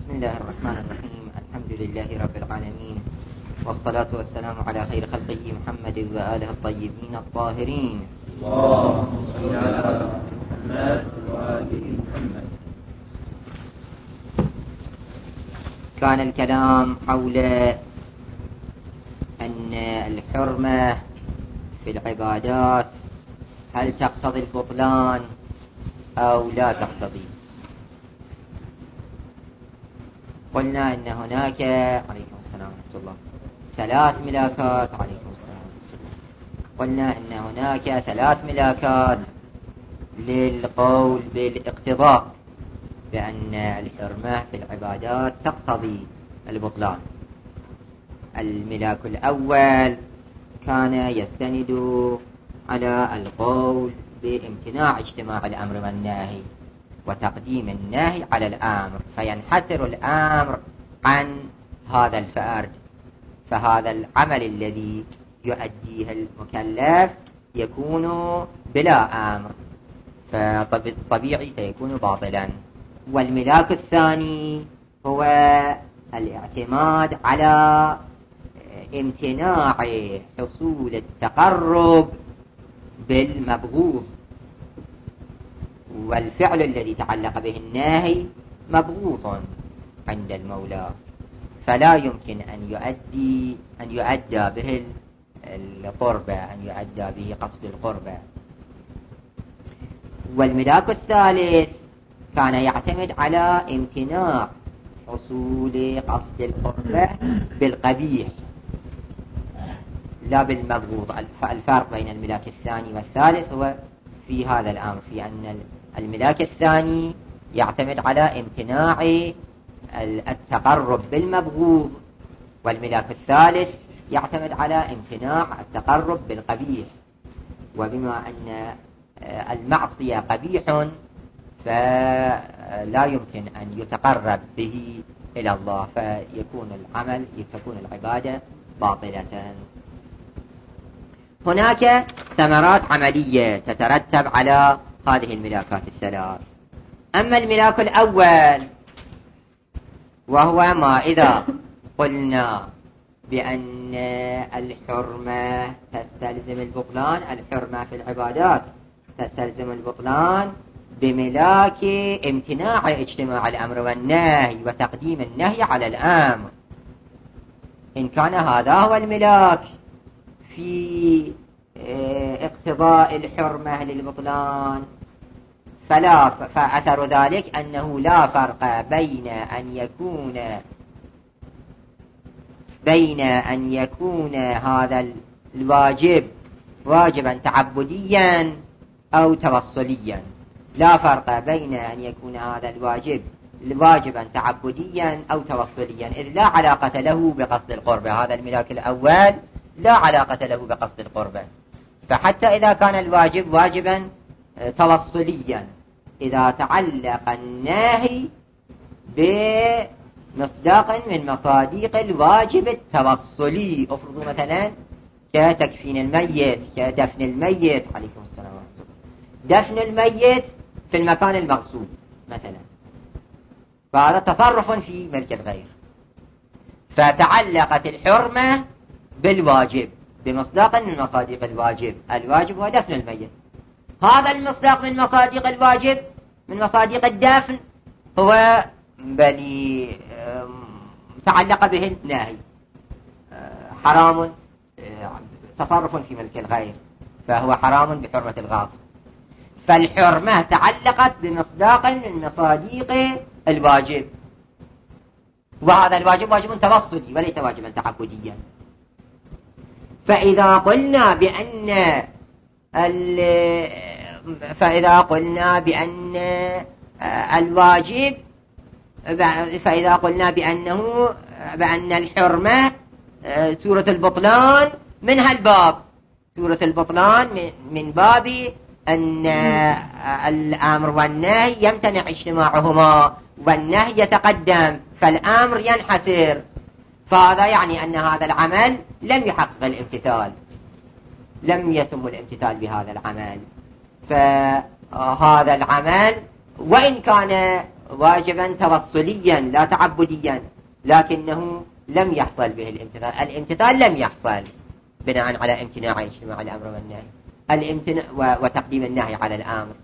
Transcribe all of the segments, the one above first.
بسم الله الرحمن الرحيم. الحمد لله رب العالمين، والصلاة والسلام على خير خلقه محمد وآله الطيبين الطاهرين. اللهم صل على محمد وآل محمد. كان الكلام حول أن الحرمة في العبادات هل تقتضي البطلان أو لا تقتضي. قلنا إن هناك عليكم السلام ورحمة الله 3 ملاكات. عليكم السلام. قلنا إن هناك 3 ملاكات للقول بالاقتضاء بأن الحرمة في العبادات تقتضي البطلان. الملاك الأول كان يستند على القول بامتناع اجتماع الأمر والنهي وتقديم النهي على الأمر، فينحسر الأمر عن هذا الفرد، فهذا العمل الذي يؤديه المكلف يكون بلا أمر، فطبيعي سيكون باطلا. والملاك الثاني هو الاعتماد على امتناع حصول التقرب بالمبغوض، والفعل الذي تعلق به النهي مبغوض عند المولى، فلا يمكن أن يؤدى به القربة، أن يؤدى به قصد القربة. والملاك الثالث كان يعتمد على امتناع حصول قصد القربة بالقبيح لا بالمبغوض. الفرق بين الملاك الثاني والثالث هو في هذا الأمر، في أن الملاك الثاني يعتمد على امتناع التقرب بالمبغوض، والملاك الثالث يعتمد على امتناع التقرب بالقبيح. وبما أن المعصية قبيح فلا يمكن أن يتقرب به إلى الله، تكون العبادة باطلة. هناك ثمرات عملية تترتب على هذه الملاكات الثلاث. أما الملاك الأول وهو ما إذا قلنا بأن الحرمة تستلزم البطلان، الحرمة في العبادات تستلزم البطلان بملاك امتناع اجتماع الأمر والنهي وتقديم النهي على الأمر. إن كان هذا هو الملاك في اقتضاء الحرمة للبطلان فأثر ذلك أنه لا فرق بين أن يكون هذا الواجب واجبا تعبديا أو توصليا. لا فرق بين أن يكون هذا الواجب واجبا تعبديا أو توصليا، إذ لا علاقة له بقصد القربة. هذا الملاك الأول لا علاقة له بقصد القربة، فحتى إذا كان الواجب واجبا توصليا، إذا تعلق الناهي بمصداق من مصاديق الواجب التوصلي، أفرضوا مثلا كتكفين الميت، كدفن الميت، عليكم السلام ورحمة الله، دفن الميت في المكان المغصوب مثلا، فهذا تصرف في ملك الغير، فتعلقت الحرمة بالواجب بمصداق من مصاديق الواجب. الواجب هو دفن الميت، هذا المصداق من مصاديق الواجب من مصاديق الدفن هو بني تعلق به النهي، حرام، تصرف في ملك الغير، فهو حرام بحرمة الغاصب. فالحرمة تعلقت بمصداق من مصاديق الواجب، وهذا الواجب واجب توصلي وليس واجبا تعبديا. فإذا قلنا بأن الواجب، فإذا قلنا بأن الحرمة سورة البطلان من هالباب، سورة البطلان من باب أن الأمر والنهي يمتنع اجتماعهما والنهي يتقدم فالأمر ينحسر، فهذا يعني أن هذا العمل لم يحقق الامتثال، لم يتم الامتثال بهذا العمل. فهذا العمل وإن كان واجبا توصليا لا تعبديا، لكنه لم يحصل به الامتثال. الامتثال لم يحصل بناء على امتناع اجتماع الأمر والنهي، وتقديم النهي على الأمر.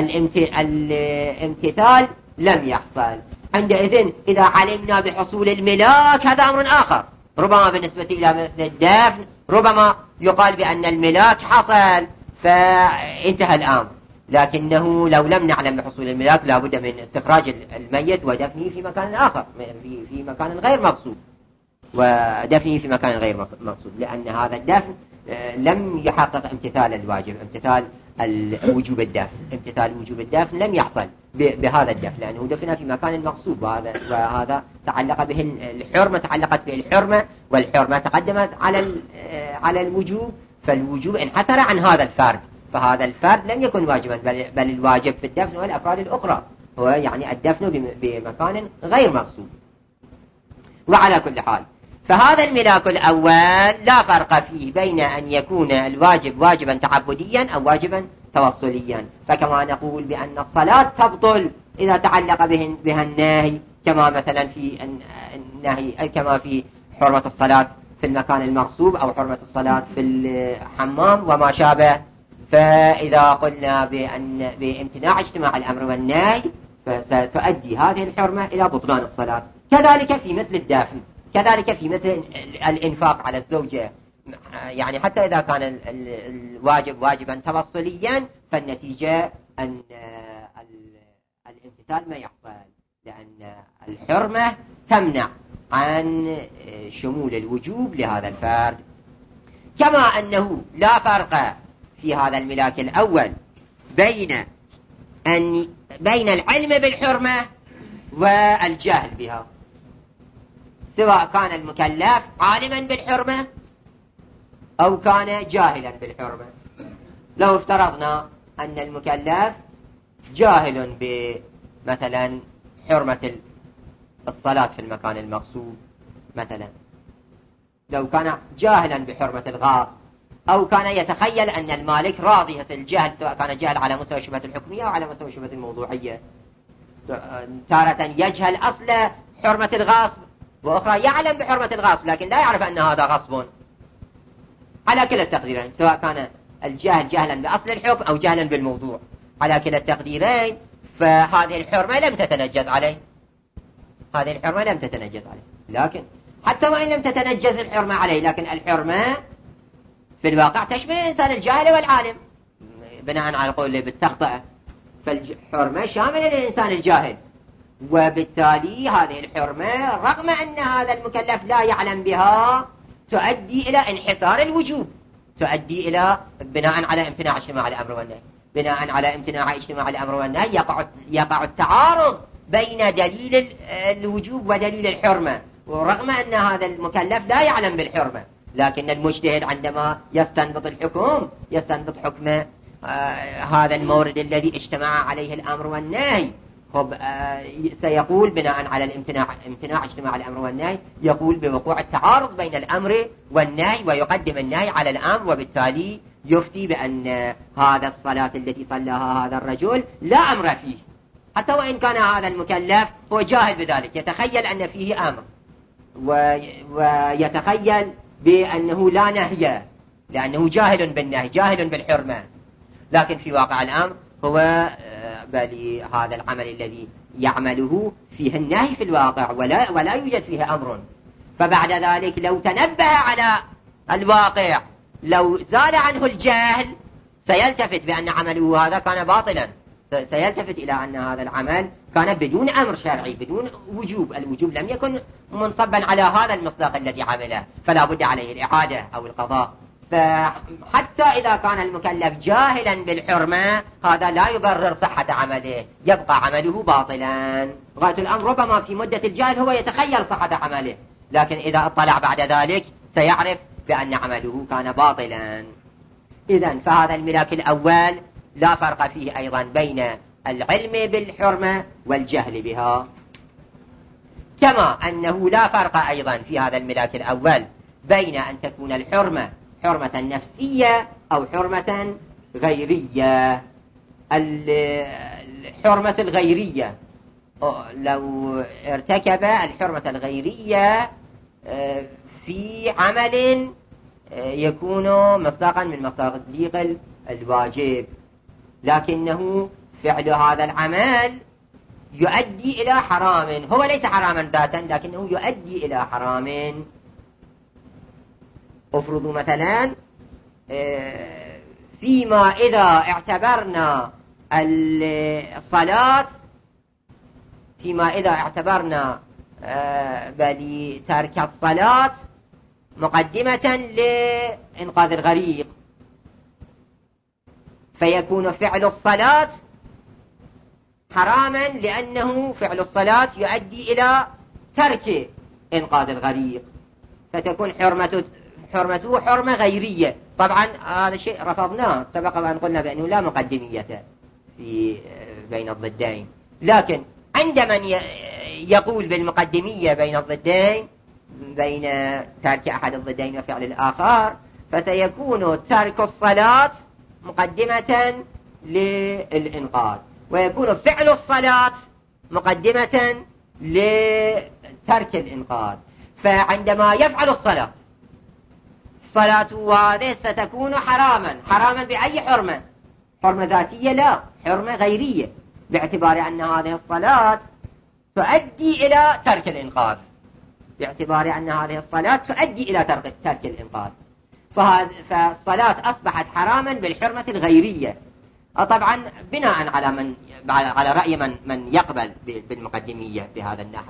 الامتثال لم يحصل. عندئذ إذا علمنا بحصول الملاك هذا أمر آخر، ربما بالنسبة إلى مثل الدفن ربما يقال بأن الملاك حصل فانتهى الأمر، لكنه لو لم نعلم بحصول الملاك لا بد من استخراج الميت ودفنه في مكان آخر، في مكان غير مقصود، ودفنه في مكان غير مقصود، لأن هذا الدفن لم يحقق امتثال الواجب، امتثال وجوب الدفن. امتثال وجوب الدفن لم يحصل بهذا الدفن، لأنه دفن في مكان مقصود، وهذا تعلق به الحرمة، تعلقت به الحرمة، والحرمة تقدمت على الوجوب، فالوجوب انحسر عن هذا الفرد، فهذا الفرد لم يكن واجبا، بل الواجب في الدفن والأفراد الأخرى هو يعني الدفن بمكان غير مقصود. وعلى كل حال فهذا الملاك الأول لا فرق فيه بين أن يكون الواجب واجبا تعبديا أو واجبا توصليا. فكما نقول بأن الصلاة تبطل إذا تعلق بها النهي، كما مثلا في النهي كما في حرمة الصلاة في المكان المغصوب أو حرمة الصلاة في الحمام وما شابه، فإذا قلنا بامتناع اجتماع الأمر والنهي فستؤدي هذه الحرمة إلى بطلان الصلاة. كذلك في مثل الدفن، كذلك في مثل الإنفاق على الزوجة، يعني حتى إذا كان الواجب واجبا توصليا فالنتيجة أن الامتثال ما يحصل، لأن الحرمة تمنع عن شمول الوجوب لهذا الفرد. كما أنه لا فرق في هذا الملاك الأول بين العلم بالحرمة والجهل بها، سواء كان المكلف عالما بالحرمة أو كان جاهلا بالحرمة. لو افترضنا أن المكلف جاهل بمثلا حرمة الصلاة في المكان المقصود، مثلا لو كان جاهلا بحرمة الغاصب، أو كان يتخيل أن المالك راضي، الجهل سواء كان جهل على مستوى الشبهة الحكمية أو على مستوى الشبهة الموضوعية، تارة يجهل أصل حرمة الغاصب، وأخرى يعلم بحرمة الغاصب لكن لا يعرف أن هذا غصب. على كلا التقديرين، سواء كان الجاهل جهلا بأصل الحكم أو جهلا بالموضوع، على كلا التقديرين فهذه الحرمة لم تتنجز عليه، هذه الحرمة لم تتنجز عليه. لكن حتى وإن لم تتنجز الحرمة عليه، لكن الحرمة في الواقع تشمل الإنسان الجاهل والعالم بناء على القول بالتخطئة، فالحرمة شاملة للإنسان الجاهل، وبالتالي هذه الحرمة رغم أن هذا المكلف لا يعلم بها تؤدي إلى انحسار الوجوب، تؤدي إلى بناء على امتناع اجتماع الأمر والنهي، بناء على امتناع اجتماع الأمر والنهي يقع التعارض بين دليل الوجوب ودليل الحرمة، ورغم أن هذا المكلف لا يعلم بالحرمة، لكن المجتهد عندما يستنبط الحكم يستنبط حكم هذا المورد الذي اجتمع عليه الأمر والنهي، سيقول بناء على امتناع اجتماع الأمر والنهي، يقول بوقوع التعارض بين الأمر والنهي ويقدم النهي على الأمر، وبالتالي يفتي بأن هذا الصلاة التي صلاها هذا الرجل لا أمر فيه، حتى وإن كان هذا المكلف هو جاهل بذلك، يتخيل أن فيه أمر ويتخيل بأنه لا نهي لأنه جاهل بالنهي جاهل بالحرمة، لكن في واقع الأمر هو بل هذا العمل الذي يعمله فيه النهي في الواقع ولا يوجد فيه أمر. فبعد ذلك لو تنبه على الواقع، لو زال عنه الجهل، سيلتفت بأن عمله هذا كان باطلا، سيلتفت إلى أن هذا العمل كان بدون أمر شرعي، بدون وجوب، الوجوب لم يكن منصبا على هذا المصداق الذي عمله، فلا بد عليه الإعادة أو القضاء. فحتى إذا كان المكلف جاهلا بالحرمة هذا لا يبرر صحة عمله، يبقى عمله باطلا. غاية الأمر ربما في مدة الجهل هو يتخيل صحة عمله، لكن إذا اطلع بعد ذلك سيعرف بأن عمله كان باطلا. إذن فهذا الملاك الأول لا فرق فيه أيضا بين العلم بالحرمة والجهل بها، كما أنه لا فرق أيضا في هذا الملاك الأول بين أن تكون الحرمة حرمة نفسية أو حرمة غيرية. الحرمة الغيرية لو ارتكب الحرمة الغيرية في عمل يكون مصداقا من مصادق الواجب، لكنه فعل هذا العمل يؤدي إلى حرام، هو ليس حراما ذاتا لكنه يؤدي إلى حرام. افرضوا مثلا فيما إذا اعتبرنا الصلاة، فيما إذا اعتبرنا بترك الصلاة مقدمة لإنقاذ الغريق، فيكون فعل الصلاة حراما لأنه فعل الصلاة يؤدي إلى ترك إنقاذ الغريق، فتكون حرمته حرمة غيرية. طبعا هذا الشيء رفضناه سبق وأن قلنا بأنه لا مقدمية في بين الضدين، لكن عند من يقول بالمقدمية بين الضدين، بين ترك أحد الضدين وفعل الآخر، فسيكون ترك الصلاة مقدمة للإنقاذ، ويكون فعل الصلاة مقدمة لترك الإنقاذ. فعندما يفعل الصلاة صلاته هذه ستكون حراما بأي حرمة؟ حرمة ذاتية؟ لا، حرمة غيرية، باعتبار أن هذه الصلاة تؤدي إلى ترك الإنقاذ، باعتبار أن هذه الصلاة تؤدي إلى ترك الإنقاذ، فالصلاة أصبحت حراما بالحرمة الغيرية. طبعا بناء على رأي من يقبل بالمقدمية بهذا النحو،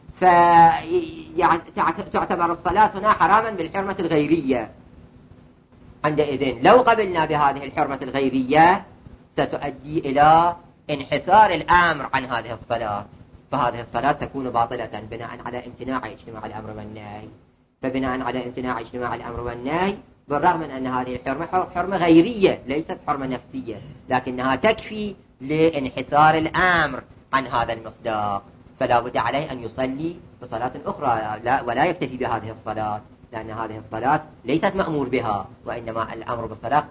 فتعتبر الصلاة هنا حراما بالحرمة الغيرية. عندئذ لو قبلنا بهذه الحرمة الغيرية ستؤدي إلى انحسار الأمر عن هذه الصلاة، فهذه الصلاة تكون باطلة بناء على امتناع اجتماع الأمر والنهي. فبناء على امتناع اجتماع الأمر والنهي، بالرغم من أن هذه الحرمة حرمة غيرية ليست حرمة نفسية، لكنها تكفي لانحسار الأمر عن هذا المصداق، فلا بد عليه أن يصلي بصلاة أخرى ولا يكتفي بهذه الصلاة، لأن هذه الصلاة ليست مأمور بها، وإنما الأمر بالصلاة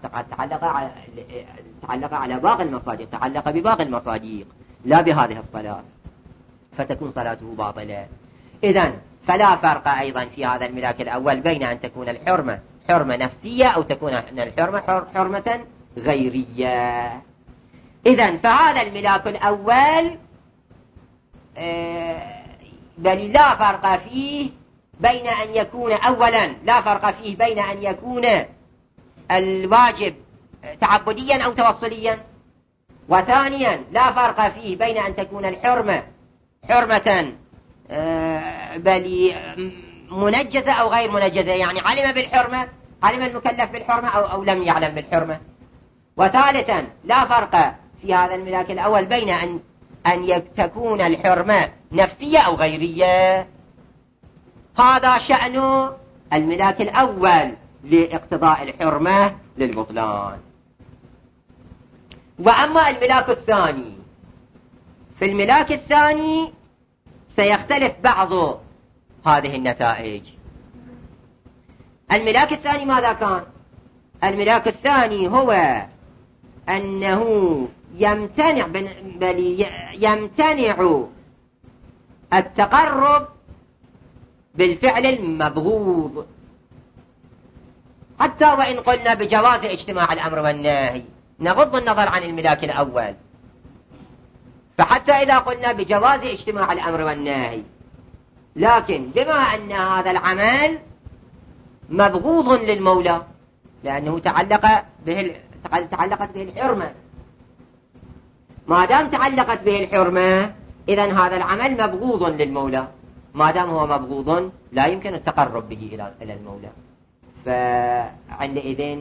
تعلق على باقي المصادق، تعلق بباقي المصادق لا بهذه الصلاة، فتكون صلاته باطلة. إذن فلا فرق أيضا في هذا الملاك الأول بين أن تكون الحرمة حرمة نفسية أو تكون الحرمة حرمة غيرية. إذن فهذا الملاك الأول بل لا فرق فيه بين أن يكون أولا لا فرق فيه بين أن يكون الواجب تعبديا أو توصليا، وثانيا لا فرق فيه بين أن تكون الحرمة حرمة بل منجزة أو غير منجزة، يعني علم بالحرمة، علم المكلف بالحرمة أو لم يعلم بالحرمة. وثالثا لا فرق في هذا الملاك الأول بين أن تكون الحرمة نفسية أو غيرية. هذا شأن الملاك الأول لاقتضاء الحرمة للبطلان. وأما الملاك الثاني، في الملاك الثاني سيختلف بعض هذه النتائج. الملاك الثاني ماذا كان؟ الملاك الثاني هو أنه يمتنع التقرب بالفعل المبغوض، حتى وإن قلنا بجواز اجتماع الأمر والنهي، نغض النظر عن الملاك الأول، فحتى إذا قلنا بجواز اجتماع الأمر والنهي، لكن بما أن هذا العمل مبغوض للمولى لأنه تعلقت به الحرمة، ما دام تعلقت به الحرمة إذن هذا العمل مبغوض للمولى، ما دام هو مبغوض لا يمكن التقرب به إلى المولى، فعندئذ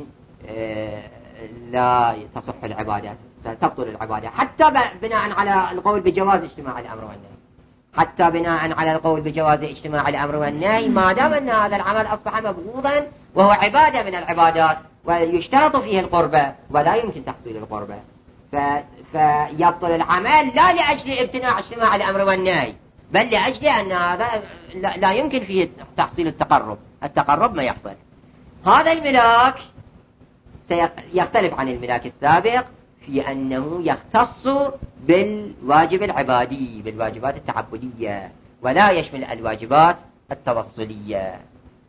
لا تصح العبادات، ستبطل العبادة، حتى بناء على القول بجواز اجتماع الأمر والنهي، حتى بناء على القول بجواز اجتماع الأمر والنهي، ما دام أن هذا العمل أصبح مبغوضا وهو عبادة من العبادات ويشترط فيه القربة ولا يمكن تحصيل القربة، فيبطل العمل لا لأجل امتناع اجتماع الأمر والنهي، بل لأجل أن هذا لا يمكن فيه تحصيل التقرب ما يحصل. هذا الملاك يختلف عن الملاك السابق في أنه يختص بالواجب العبادي، بالواجبات التعبدية، ولا يشمل الواجبات التوصلية،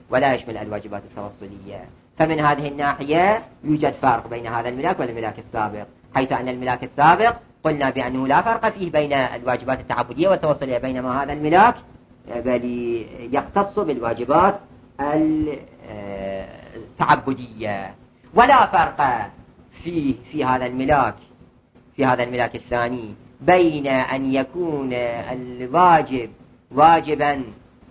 فمن هذه الناحية يوجد فرق بين هذا الملاك والملاك السابق، حيث أن الملاك السابق قلنا بأنه لا فرق فيه بين الواجبات التعبدية والتوصلية، بينما هذا الملاك بل يختص بالواجبات التعبدية. ولا فرق في هذا الملاك الثاني بين أن يكون الواجب واجبا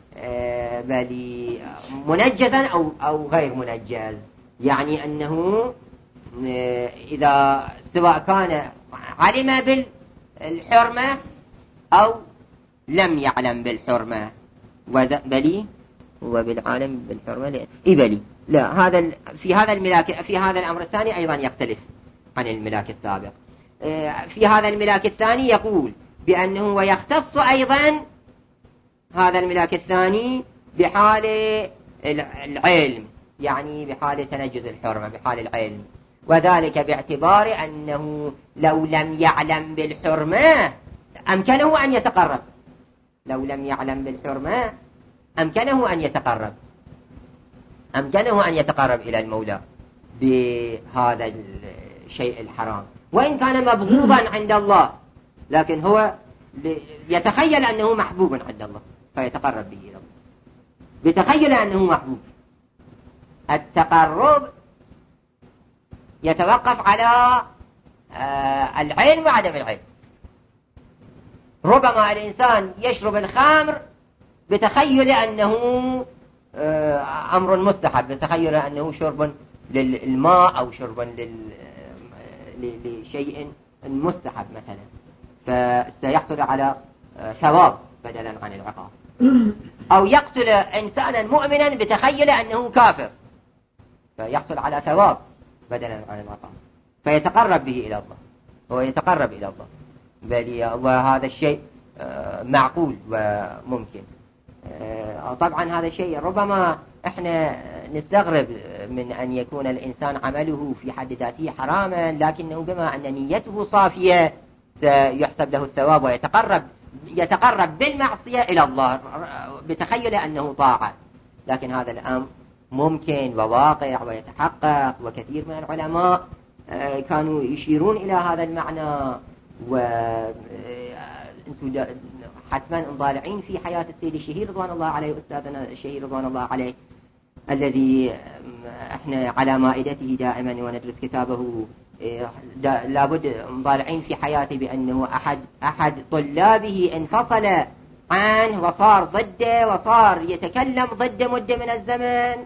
بل منجزا أو غير منجز، يعني أنه إذا سواء كان علم بالحرمة أو لم يعلم بالحرمة، بلي هو بالعالم بالحرمة بلي لا، هذا في هذا الملاك، في هذا الأمر الثاني أيضا يختلف عن الملاك السابق. في هذا الملاك الثاني يقول بأنه ويختص أيضا هذا الملاك الثاني بحال العلم، يعني بحال تنجز الحرمة، بحال العلم، وذلك باعتبار أنه لو لم يعلم بالحرمة أمكنه أن يتقرب، لو لم يعلم بالحرمة أمكنه أن يتقرب إلى المولى بهذا الشيء الحرام، وإن كان مبغوضا عند الله، لكن هو يتخيل أنه محبوب عند الله فيتقرب به إلى الله، بتخيل أنه محبوب. التقرب يتوقف على العلم وعدم العلم. ربما الإنسان يشرب الخمر بتخيل أنه أمر مستحب، بتخيل أنه شرب للماء أو شرب لشيء مستحب مثلا، فسيحصل على ثواب بدلا عن العقاب. أو يقتل إنسانا مؤمنا بتخيل أنه كافر، فيحصل على ثواب بدلا عن العقاب، فيتقرب به إلى الله، هو يتقرب إلى الله، وهذا الشيء معقول وممكن. طبعا هذا الشيء ربما احنا نستغرب من أن يكون الإنسان عمله في حد ذاته حراما، لكنه بما أن نيته صافية سيحسب له الثواب ويتقرب بالمعصية إلى الله بتخيل أنه طاعة. لكن هذا الأمر ممكن وواقع ويتحقق، وكثير من العلماء كانوا يشيرون إلى هذا المعنى. وأنتم حتما انضالعين في حياة السيد الشهير رضوان الله عليه، أستاذنا الشهير رضوان الله عليه، الذي احنا على مائدته دائما وندرس كتابه، لابد انضالعين في حياته بأنه أحد طلابه انفصل عنه وصار ضده، وصار يتكلم ضده مدة من الزمن،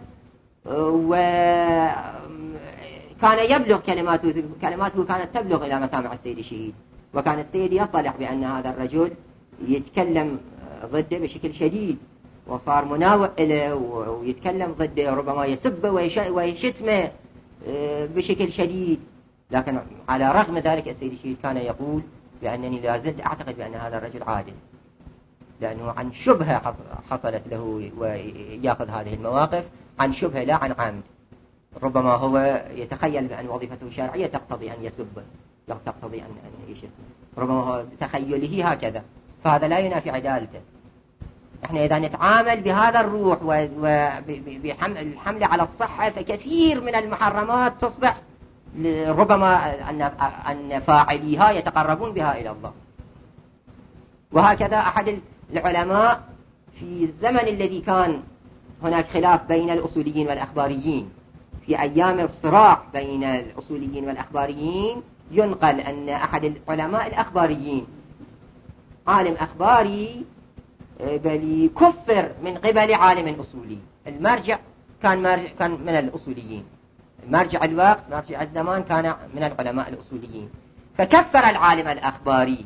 وكان يبلغ كلماته كانت تبلغ إلى مسامع السيد الشهيد، وكان السيد يطلع بأن هذا الرجل يتكلم ضده بشكل شديد، وصار مناوئ له ويتكلم ضده، ربما يسبه ويشتمه بشكل شديد. لكن على رغم ذلك السيد الشهيد كان يقول بأنني لا زلت أعتقد بأن هذا الرجل عادل، لأنه عن شبهة حصلت له ويأخذ هذه المواقف عن شبهة لا عن عمد. ربما هو يتخيل بأن وظيفته الشرعية تقتضي أن يسبه، لا تقتضي أن يشتمه، ربما هو تخيله هكذا، فهذا لا ينافي عدالته. احنا إذا نتعامل بهذا الروح وبالحمل على الصحة، فكثير من المحرمات تصبح ربما أن فاعليها يتقربون بها إلى الله. وهكذا أحد العلماء في الزمن الذي كان هناك خلاف بين الأصوليين والأخباريين، في أيام الصراع بين الأصوليين والأخباريين، ينقل أن أحد العلماء الأخباريين، عالم أخباري بل كفر من قبل عالم أصولي، المرجع كان من الأصوليين، مرجع الوقت مرجع الزمان كان من العلماء الأصوليين، فكفر العالم الأخباري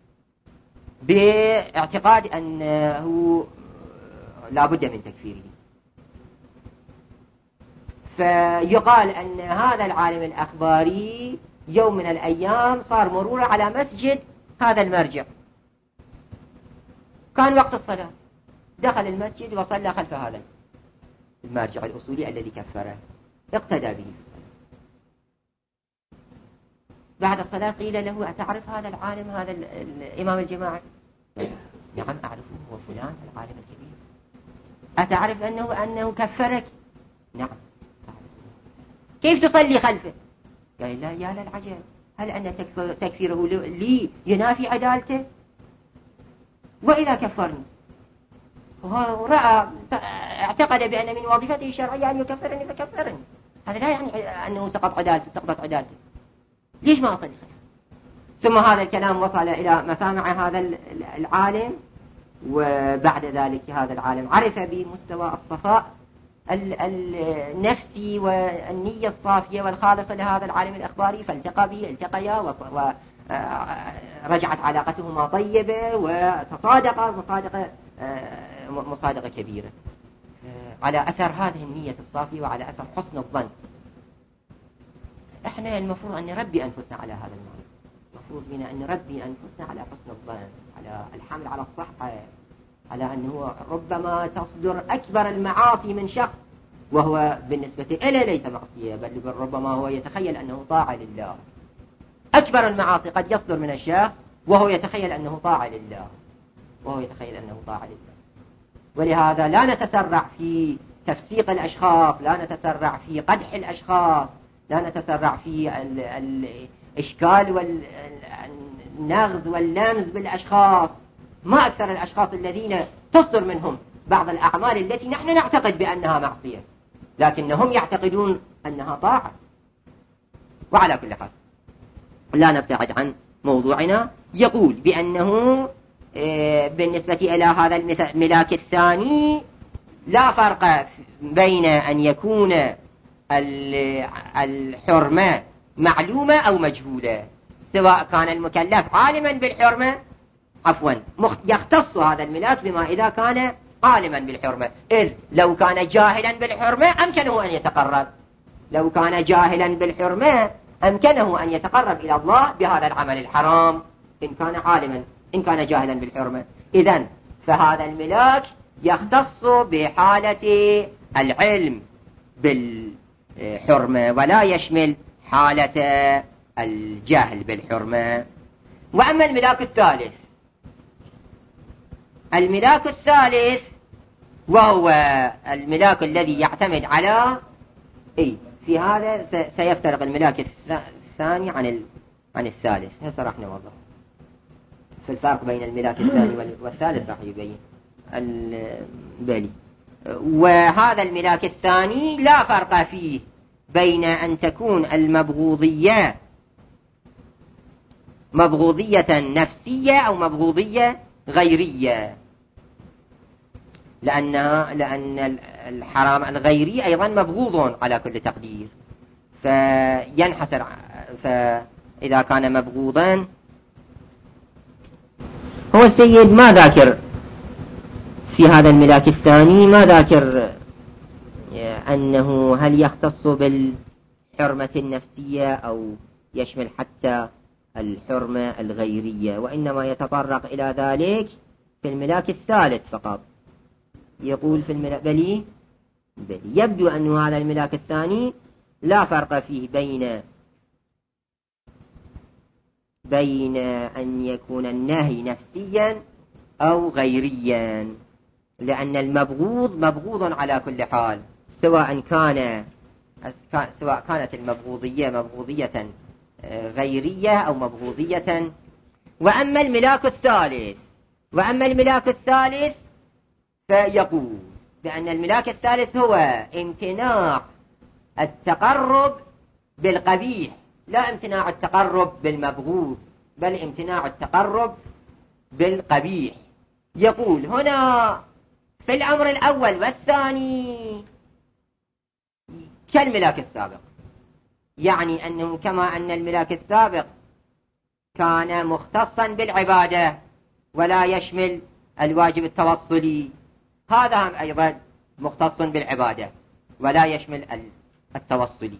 باعتقاد أنه لا بد من تكفيره. فيقال أن هذا العالم الأخباري يوم من الأيام صار مرور على مسجد هذا المرجع، كان وقت الصلاة، دخل المسجد وصلى خلف هذا المرجع الأصولي الذي كفره، اقتدى به. بعد الصلاة قيل له أتعرف هذا العالم، هذا الإمام الجماعة؟ نعم أعرفه، هو فلان العالم الكبير. أتعرف أنه كفرك؟ نعم أعرفه. كيف تصلي خلفه؟ قال لا، يا للعجب، هل أن تكفيره لي ينافي عدالته؟ وإذا كفرني وهو رأى اعتقد بأن من وظيفته الشرعية أن يكفرني فكفرني، هذا لا يعني أنه سقطت عدالته. ليش ما أصلي خلفه؟ ثم هذا الكلام وصل إلى مسامع هذا العالم، وبعد ذلك هذا العالم عرف بمستوى الصفاء النفسي والنية الصافية والخالصة لهذا العالم الأخباري، فالتقى به، التقيا ورجعت علاقتهما طيبة وتصادقا مصادقة كبيرة على أثر هذه النية الصافية وعلى أثر حسن الظن. احنا المفروض أن نربي أنفسنا على هذا المعنى، المفروض بنا أن نربي أنفسنا على حسن الظن، على الحمل على الصحة، على أنه ربما تصدر أكبر المعاصي من شخص وهو بالنسبة إليه ليس معصية، بل ربما هو يتخيل أنه طاعة لله. أكبر المعاصي قد يصدر من الشخص وهو يتخيل أنه طاعة لله، ولهذا لا نتسرع في تفسيق الأشخاص، لا نتسرع في قدح الأشخاص، لا نتسرع في الإشكال والنغز واللمز بالأشخاص. ما أكثر الأشخاص الذين تصدر منهم بعض الأعمال التي نحن نعتقد بأنها معصية لكنهم يعتقدون أنها طاعة. وعلى كل حال لا نبتعد عن موضوعنا. يقول بأنه بالنسبة إلى هذا الملاك الثاني لا فرق بين أن يكون الحرمة معلومة أو مجهولة، سواء كان المكلف عالما بالحرمة يختص هذا الملاك بما إذا كان عالما بالحرمة، إذ لو كان جاهلا بالحرمة أمكنه أن يتقرب، لو كان جاهلا بالحرمة أمكنه أن يتقرب إلى الله بهذا العمل الحرام إن كان جاهلا بالحرمة. إذن فهذا الملاك يختص بحالة العلم بالحرمة ولا يشمل حالة الجهل بالحرمة. وأما الملاك الثالث وهو الملاك الذي يعتمد على في هذا سيفترق الملاك الثاني عن الثالث. هسه راح نوضح في الفرق بين الملاك الثاني والثالث، راح يبين البالي. وهذا الملاك الثاني لا فرق فيه بين أن تكون المبغوضية مبغوضية نفسية أو مبغوضية غيرية، لأن الحرام الغيري أيضا مبغوض على كل تقدير، فينحسر. فإذا كان مبغوضا هو السيد ما ذاكر في هذا الملاك الثاني، ما ذاكر أنه هل يختص بالحرمة النفسية أو يشمل حتى الحرمة الغيرية، وإنما يتطرق إلى ذلك في الملاك الثالث فقط. يقول في الملاك بلي يبدو أن هذا الملاك الثاني لا فرق فيه بين أن يكون النهي نفسيا أو غيريا، لأن المبغوض مبغوض على كل حال، سواء كانت المبغوضية مبغوضية غيرية أو مبغوضية. وأما الملاك الثالث فيقول بأن الملاك الثالث هو امتناع التقرب بالقبيح، لا امتناع التقرب بالمبغوض، بل امتناع التقرب بالقبيح. يقول هنا في الأمر الأول والثاني كالملاك السابق، يعني أنه كما أن الملاك السابق كان مختصا بالعبادة ولا يشمل الواجب التوصلي، هذا أيضا مختص بالعبادة ولا يشمل التوصلي.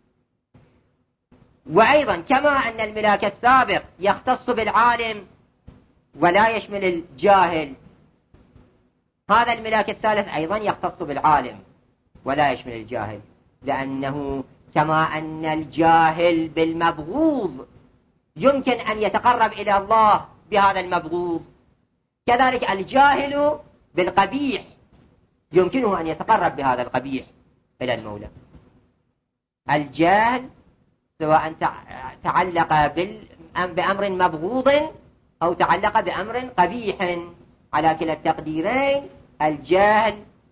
وأيضا كما أن الملاك السابق يختص بالعالم ولا يشمل الجاهل، هذا الملاك الثالث أيضا يختص بالعالم ولا يشمل الجاهل، لأنه كما أن الجاهل بالمبغوض يمكن أن يتقرب إلى الله بهذا المبغوض. كذلك الجاهل بالقبيح يمكنه أن يتقرب بهذا القبيح إلى المولى. الجاهل سواء تعلق بأمر مبغوض أو تعلق بأمر قبيح، على كلا التقديرين الجاهل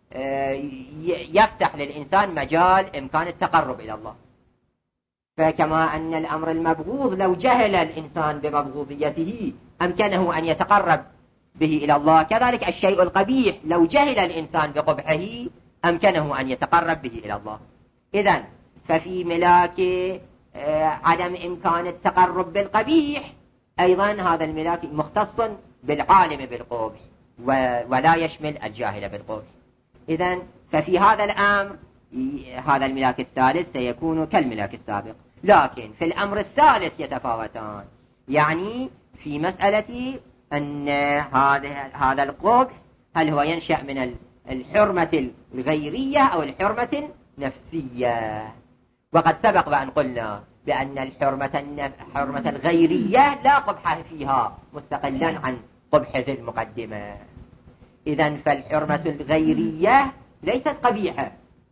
يفتح للإنسان مجال إمكان التقرب إلى الله. فكما أن الأمر المبغوض لو جهل الإنسان بمبغوضيته أمكنه أن يتقرب به إلى الله، كذلك الشيء القبيح لو جهل الإنسان بقبحه أمكنه أن يتقرب به إلى الله. إذن ففي ملاك عدم إمكان التقرب بالقبيح أيضا هذا الملاك مختص بالعالم بالقبح ولا يشمل الجاهل بالقبح. إذن ففي هذا الأمر هذا الملاك الثالث سيكون كالملاك السابق، لكن في الأمر الثالث يتفاوتان. يعني في مسألة أن هذا القبح هل هو ينشأ من الحرمة الغيرية أو الحرمة النفسية. وقد سبق وأن قلنا بأن الحرمة الغيرية لا قبح فيها مستقلا عن قبح ذي المقدمة. إذن فالحرمة الغيرية ليست قبيحة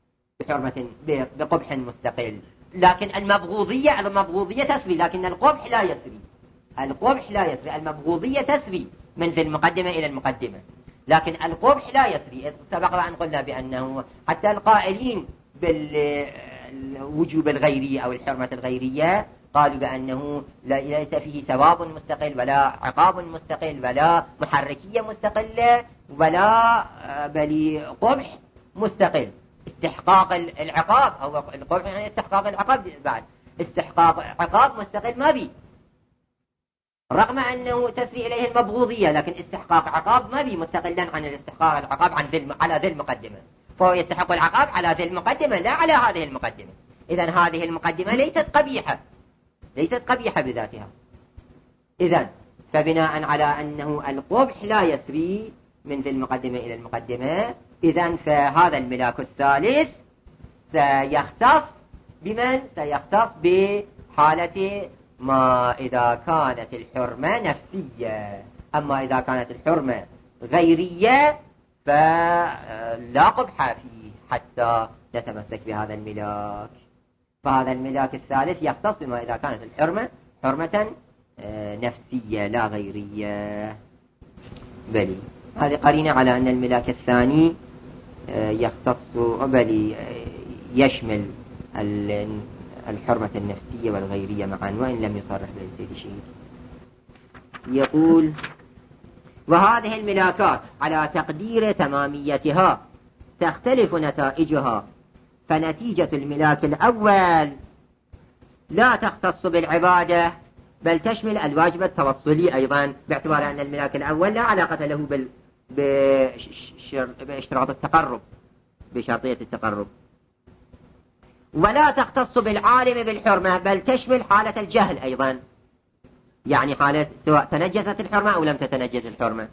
بقبح مستقل، لكن المبغوضية تسري، لكن القبح لا يسري. المبغوضية تسري من ذي المقدمة إلى المقدمة، لكن القبح لا يسري. سبق وأن قلنا بأنه حتى القائلين بالوجوب الغيري أو الحرمة الغيرية قالوا بأنه ليس فيه ثواب مستقل ولا عقاب مستقل ولا محركية مستقلة ولا بل قبح مستقل. استحقاق العقاب أو القبح يعني استحقاق العقاب، بعد استحقاق عقاب مستقل ما بي، رغم أنه تسري إليه المبغوضية، لكن استحقاق عقاب ما بي مستقلا عن الاستحقاق العقاب على ذي المقدمة، فهو يستحق العقاب على ذي المقدمة لا على هذه المقدمة. إذن هذه المقدمة ليست قبيحة بذاتها. إذن فبناء على أنه القبح لا يسري من ذي المقدمة إلى المقدمة، إذن فهذا الملاك الثالث سيختص بحالة ما إذا كانت الحرمة نفسية. أما إذا كانت الحرمة غيرية فلا قبح فيه حتى يتمسك بهذا الملاك. فهذا الملاك الثالث يختص بما إذا كانت الحرمة حرمة نفسية لا غيرية. بلي هذه قرينة على أن الملاك الثاني يختص بل يشمل الحرمة النفسية والغيرية معا، وإن لم يصرح بالسيد شيء. يقول: وهذه الملاكات على تقدير تماميتها تختلف نتائجها، فنتيجة الملاك الأول لا تختص بالعبادة بل تشمل الواجب التوصلي أيضا، باعتبار أن الملاك الأول لا علاقة له باشتراط التقرب، بشرطية التقرب. ولا تختص بالعالم بالحرمة بل تشمل حالة الجهل أيضا، يعني حالة سواء تنجست الحرمة أو لم تتنجس الحرمة.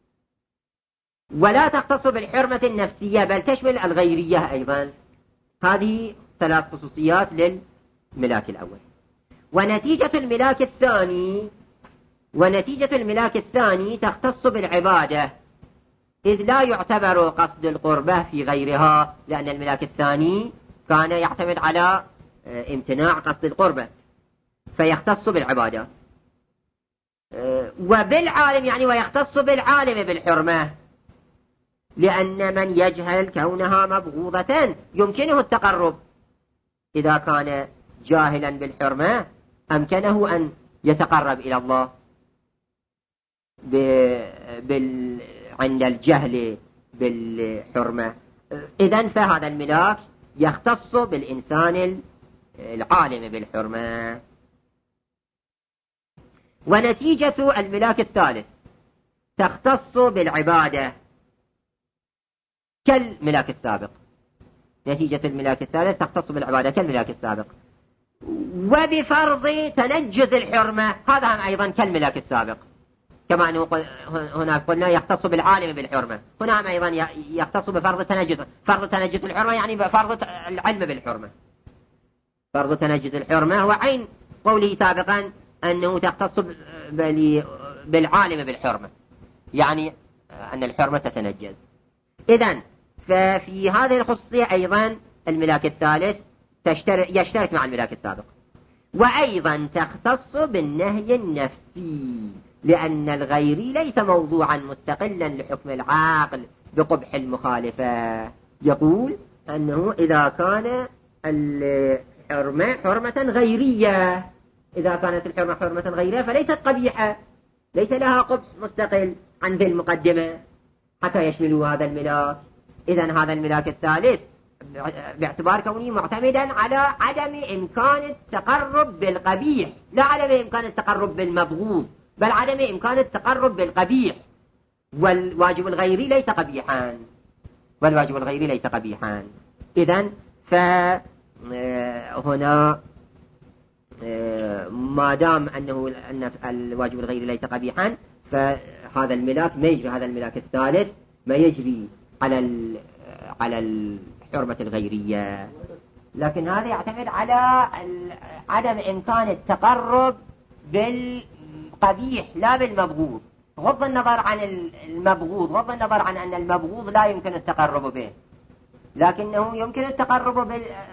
ولا تختص بالحرمة النفسية بل تشمل الغيرية أيضا. هذه ثلاث خصوصيات للملاك الأول. ونتيجة الملاك الثاني تختص بالعبادة، إذ لا يعتبر قصد القربة في غيرها، لأن الملاك الثاني كان يعتمد على امتناع قصد القربة فيختص بالعبادة. وبالعالم يعني ويختص بالعالم بالحرمة، لأن من يجهل كونها مبغوضة يمكنه التقرب. إذا كان جاهلا بالحرمة أمكنه أن يتقرب إلى الله عند الجهل بالحرمة. إذن فهذا الملاك يختص بالإنسان العالم بالحرمة. ونتيجة الملاك الثالث تختص بالعبادة كالملاك السابق. نتيجة الملاك الثالث تختص بالعبادة كالملاك السابق. وبفرض تنجز الحرمة، هذا هم أيضا كالملاك السابق، كما أنه هناك قلنا يختص بالعالم بالحرمة، هنا هم أيضا يختص بفرض تنجز. فرض تنجز الحرمة يعني بفرض العلم بالحرمة. فرض تنجز الحرمة هو عين قوله سابقا أنه تختص بالعالم بالحرمة، يعني أن الحرمة تتنجز. إذن ففي هذه الخصوصية أيضا الملاك الثالث يشترك مع الملاك السابق. وأيضا تختص بالنهي النفسي، لأن الغيري ليس موضوعا مستقلا لحكم العاقل بقبح المخالفة. يقول أنه إذا كان الحرمة حرمة غيرية، إذا كانت الحرمة حرمة غيرية فليست قبيحة، ليس لها قبح مستقل عن ذي المقدمة حتى يشملوا هذا الملاك. إذن هذا الملاك الثالث باعتبار كونه معتمدا على عدم إمكان التقرب بالقبيح، لا عدم إمكان التقرب بالمبغوض، بل عدم إمكان التقرب بالقبيح. والواجب الغيري ليس قبيحا، والواجب الغيري ليس قبيحا. إذن فهنا ما دام أن الواجب الغيري ليس قبيحا، فهذا الملاك ما يجري، هذا الملاك الثالث ما يجري على الحرمة الغيرية، لكن هذا يعتمد على عدم إمكان التقرب بالقبيح لا بالمبغوض، غض النظر عن المبغوض، غض النظر عن أن المبغوض لا يمكن التقرب به، لكنه يمكن التقرب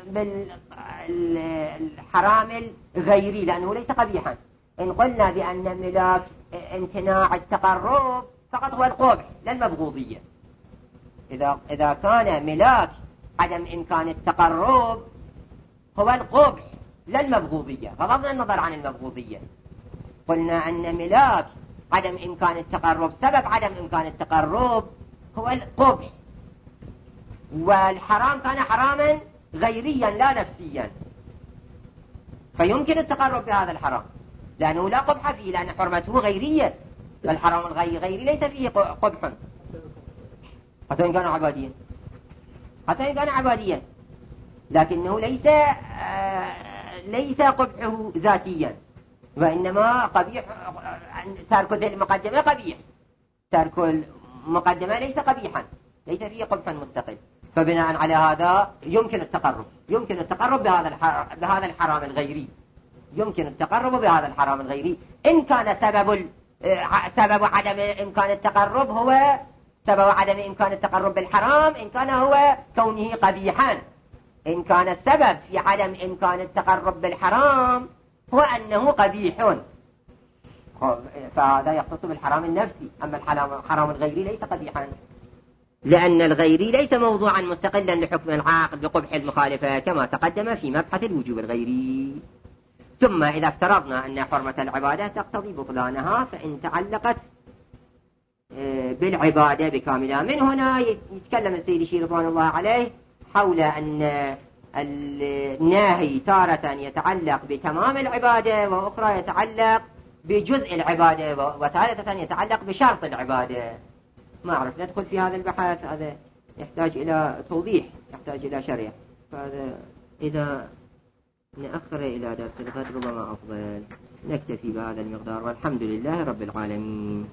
بالحرام الغيري لأنه ليس قبيحا. إن قلنا بأن ملاك امتناع التقرب فقط هو القبح لا المبغوضية. إذا كان ملاك عدم إمكان التقرب هو القبح لا المبغوضية، غض النظر عن المبغوضية. قلنا أن ملاك عدم إمكان التقرب، سبب عدم إمكان التقرب هو القبح، والحرام كان حراما غيريا لا نفسيا، فيمكن التقرب بهذا الحرام لأنه لا قبح فيه، لأن حرمته غيرية، والحرام الغيري ليس فيه قبح حتى إن كان عباديا، حتى إن كان عباديا، لكنه ليس قبحه ذاتيا، وإنما قبيح ترك المقدمة قبيح، ترك المقدمة ليس قبيحا، ليس فيه قبحا مستقل. فبناء على هذا يمكن التقرب بهذا الحرام الغيري، يمكن التقرب بهذا الحرام الغيري إن كان سبب عدم إمكان التقرب هو سبب عدم إمكان التقرب بالحرام، إن كان هو كونه قبيحا. إن كان السبب في عدم إمكان التقرب بالحرام هو أنه قبيح، فهذا يختص بالحرام النفسي. أما الحرام الغيري ليس قبيحا، لأن الغيري ليس موضوعا مستقلا لحكم العاقل بقبح المخالفة كما تقدم في مبحث الوجوب الغيري. ثم إذا افترضنا أن حرمة العبادة تقتضي بطلانها فإن تعلقت بالعبادة بكاملها. من هنا يتكلم السيد الشيخ رضوان الله عليه حول أن الناهي تارة يتعلق بتمام العبادة، وأخرى يتعلق بجزء العبادة، وثالثة يتعلق بشرط العبادة. ما أعرف ندخل في هذا البحث، هذا يحتاج إلى توضيح، يحتاج إلى شرح، فهذا إذا نأخر إلى درس الغد ربما أفضل. نكتفي بهذا المقدار، والحمد لله رب العالمين.